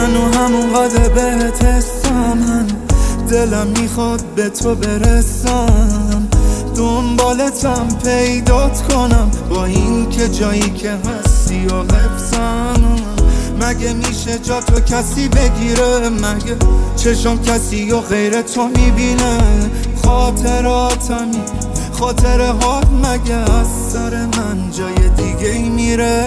هنو همونقدر بهت حسم، دلم میخواد به تو برسم، دنبالتم پیدات کنم، با این که جایی که هستی و حفظم. مگه میشه جا تو کسی بگیره؟ مگه چشم کسی و غیر تو میبینه؟ خاطراتمی خاطره هات مگه از سر من جای دیگه ای میره؟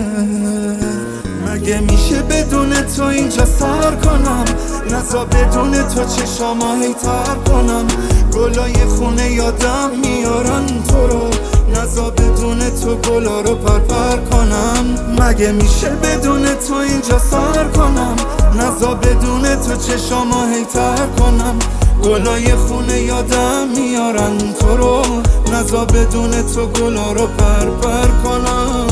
مگه میشه بدون تو اینجا سر کنم؟ نزا بدون تو چشامو هی تر کنم، گلای خونه یادم میارن تو رو، نزا بدون تو گلا رو پرپر کنم. مگه میشه بدون تو اینجا سر کنم؟ نزا بدون تو چشامو هی تر کنم، گلای خونه یادم میارن تو رو، نزا بدون تو گلا رو پرپر کنم.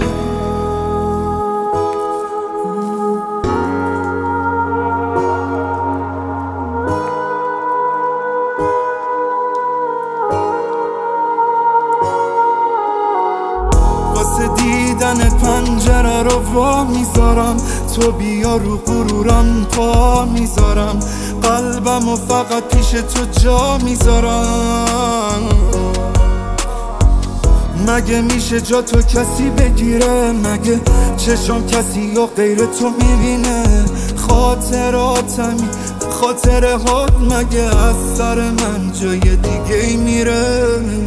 دیدن پنجره رو وا میذارم، تو بیا رو غرورم پا میذارم، قلبم و فقط پیش تو جا میذارم. مگه میشه جا تو کسی بگیره؟ مگه چشم کسی یا غیر تو میبینه؟ خاطراتمی خاطره هات مگه از سر من جای دیگه ای میره؟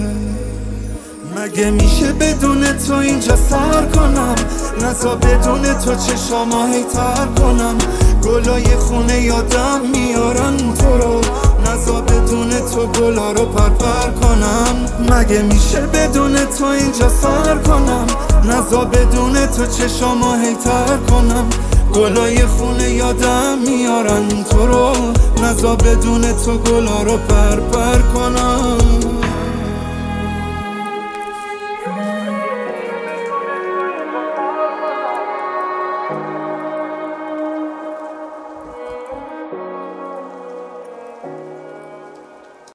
مگه میشه بدون تو اینجا سر کنم؟ نزا بدون تو چشامو هی تر کنم، گلای خونه یادم میارن تو رو، نزا بدون تو گلا رو پرپر کنم. مگه میشه بدون تو اینجا سر کنم؟ نزا بدون تو چشامو هی تر کنم، گلای خونه یادم میارن تو رو، نزا بدون تو گلا رو پرپر کنم.